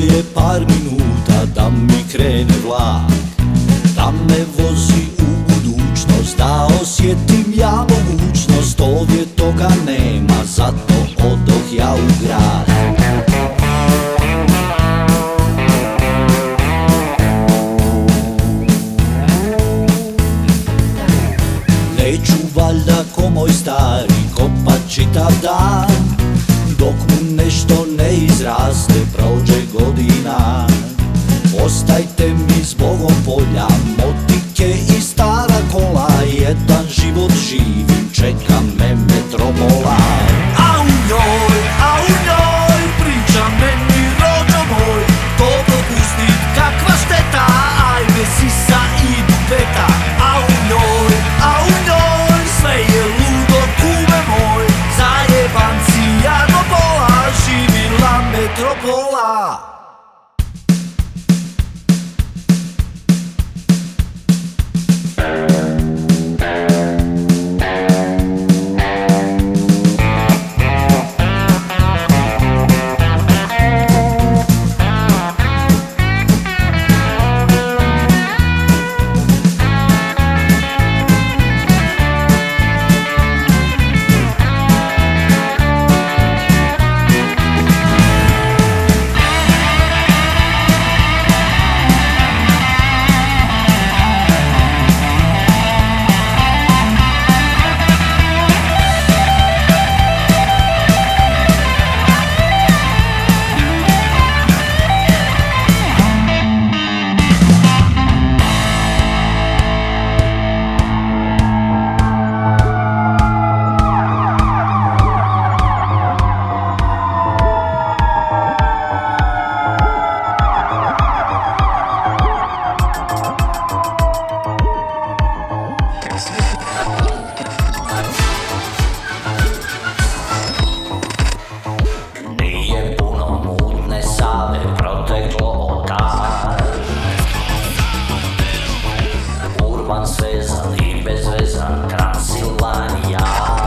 je par minuta da mi krene vlak, da me vozi u budućnost, da osjetim ja mogućnost. Ovdje toga nema, zato odoh ja u grad. Neću valjda ko moj stari kopat čitav dan, dok mu nešto ne izraste, prođe godina. Ostajte mi zbogom polja, motike i stara kola, jedan život živim, čeka me metropola. A u njoj priča meni rođo moj, to dopustit kakva šteta, ajme sisa i dupeta. A u njoj sve je ludo kume moj, zajebanci jadno pola, živila metropola. Nije puno mutne Save proteklo od tad, urban svezan i bezvezan Transilvanija.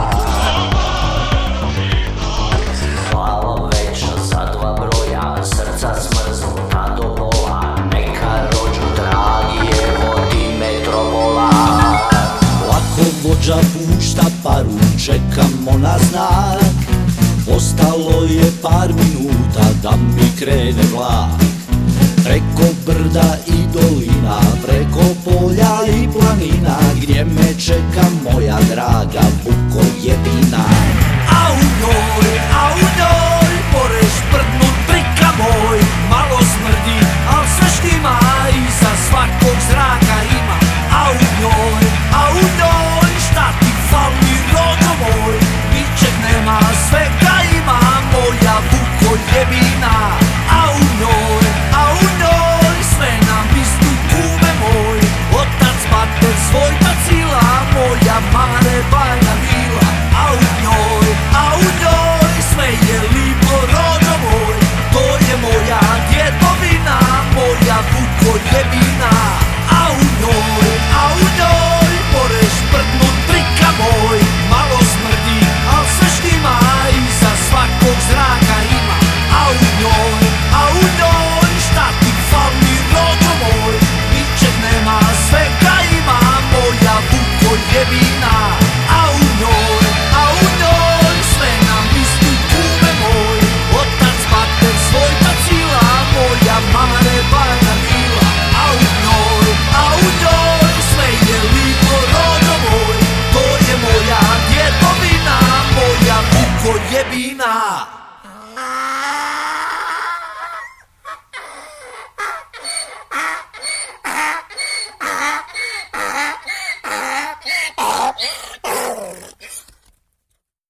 Glava veća za dva broja, srca smrznuta do pola, neka rođu dragi, evo ti metropola. Lako vođa pušta paru, čekamo na znak, ostalo je par minuta da mi krene vlak. Preko brda i dolina, preko polja i planina, gdje me čeka moja draga Vukojebina. A u njoj